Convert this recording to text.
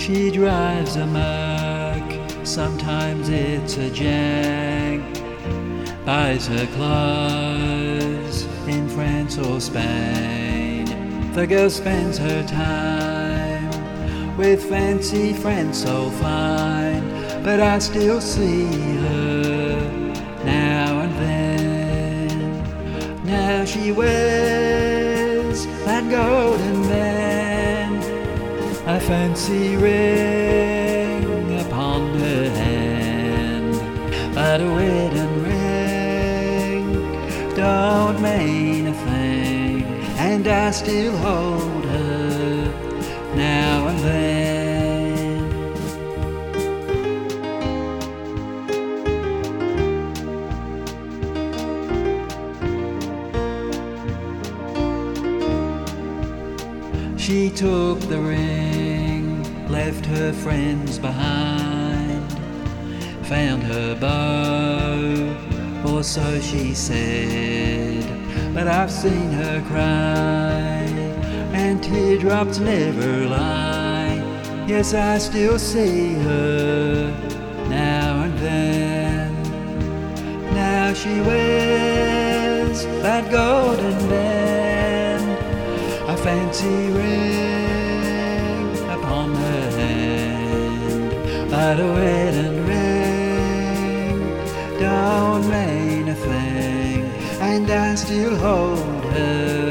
She drives a Merc, sometimes it's a Jag. Buys her clothes in France or Spain. The girl spends her time with fancy friends so fine, but I still see her now and then. Now she wears that golden band, a fancy ring upon her hand, but a wedding ring don't mean a thing, and I still hold her now and then. She took the ring, left her friends behind, found her beau, or so she said. But I've seen her cry, and teardrops never lie. Yes, I still see her now and then. Now she wears that golden band, a fancy ring upon her hand, but a wedding ring don't mean a thing, and I still hold her